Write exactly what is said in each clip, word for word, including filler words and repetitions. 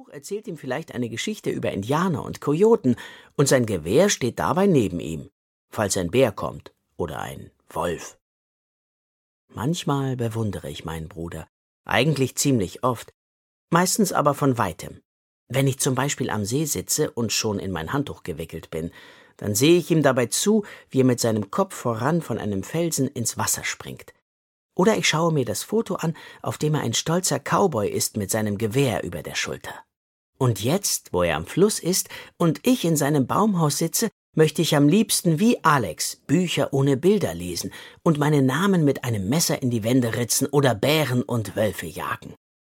Buch erzählt ihm vielleicht eine Geschichte über Indianer und Kojoten, und sein Gewehr steht dabei neben ihm, falls ein Bär kommt oder ein Wolf. Manchmal bewundere ich meinen Bruder, eigentlich ziemlich oft, meistens aber von weitem. Wenn ich zum Beispiel am See sitze und schon in mein Handtuch gewickelt bin, dann sehe ich ihm dabei zu, wie er mit seinem Kopf voran von einem Felsen ins Wasser springt. Oder ich schaue mir das Foto an, auf dem er ein stolzer Cowboy ist mit seinem Gewehr über der Schulter. Und jetzt, wo er am Fluss ist und ich in seinem Baumhaus sitze, möchte ich am liebsten wie Alex Bücher ohne Bilder lesen und meine Namen mit einem Messer in die Wände ritzen oder Bären und Wölfe jagen.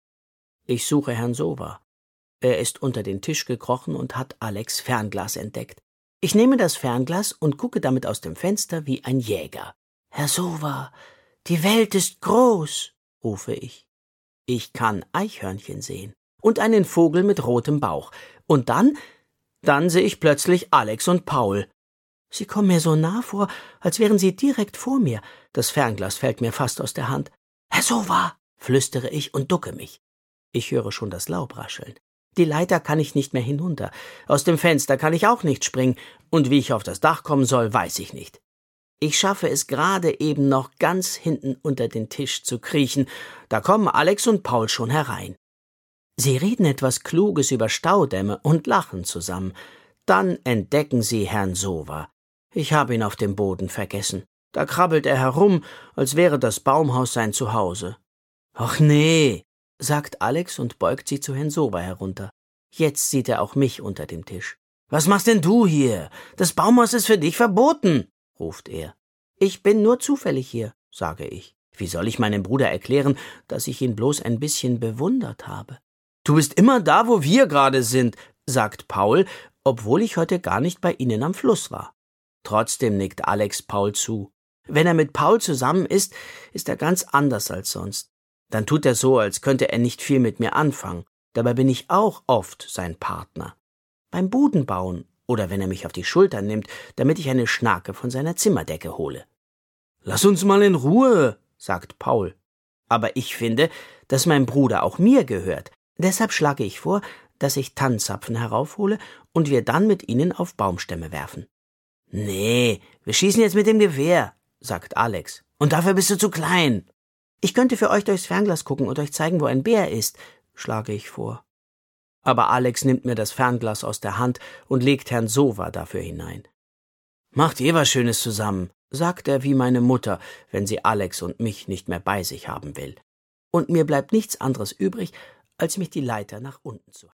Ich suche Herrn Sowa. Er ist unter den Tisch gekrochen und hat Alex' Fernglas entdeckt. Ich nehme das Fernglas und gucke damit aus dem Fenster wie ein Jäger. »Herr Sowa, die Welt ist groß«, rufe ich. Ich kann Eichhörnchen sehen und einen Vogel mit rotem Bauch. Und dann, dann sehe ich plötzlich Alex und Paul. Sie kommen mir so nah vor, als wären sie direkt vor mir. Das Fernglas fällt mir fast aus der Hand. »Herr Sowa«, flüstere ich und ducke mich. Ich höre schon das Laub rascheln. Die Leiter kann ich nicht mehr hinunter. Aus dem Fenster kann ich auch nicht springen. Und wie ich auf das Dach kommen soll, weiß ich nicht. Ich schaffe es gerade eben noch, ganz hinten unter den Tisch zu kriechen. Da kommen Alex und Paul schon herein. Sie reden etwas Kluges über Staudämme und lachen zusammen. Dann entdecken sie Herrn Sowa. Ich habe ihn auf dem Boden vergessen. Da krabbelt er herum, als wäre das Baumhaus sein Zuhause. »Ach nee«, sagt Alex und beugt sie zu Herrn Sowa herunter. Jetzt sieht er auch mich unter dem Tisch. »Was machst denn du hier? Das Baumhaus ist für dich verboten«, ruft er. »Ich bin nur zufällig hier«, sage ich. Wie soll ich meinem Bruder erklären, dass ich ihn bloß ein bisschen bewundert habe? »Du bist immer da, wo wir gerade sind«, sagt Paul, obwohl ich heute gar nicht bei ihnen am Fluss war. Trotzdem nickt Alex Paul zu. Wenn er mit Paul zusammen ist, ist er ganz anders als sonst. Dann tut er so, als könnte er nicht viel mit mir anfangen. Dabei bin ich auch oft sein Partner. Beim Budenbauen oder wenn er mich auf die Schulter nimmt, damit ich eine Schnake von seiner Zimmerdecke hole. »Lass uns mal in Ruhe«, sagt Paul. Aber ich finde, dass mein Bruder auch mir gehört. Deshalb schlage ich vor, dass ich Tannenzapfen heraufhole und wir dann mit ihnen auf Baumstämme werfen. »Nee, wir schießen jetzt mit dem Gewehr«, sagt Alex. »Und dafür bist du zu klein.« »Ich könnte für euch durchs Fernglas gucken und euch zeigen, wo ein Bär ist«, schlage ich vor. Aber Alex nimmt mir das Fernglas aus der Hand und legt Herrn Sowa dafür hinein. »Macht ihr was Schönes zusammen«, sagt er wie meine Mutter, wenn sie Alex und mich nicht mehr bei sich haben will. Und mir bleibt nichts anderes übrig, als mich die Leiter nach unten zu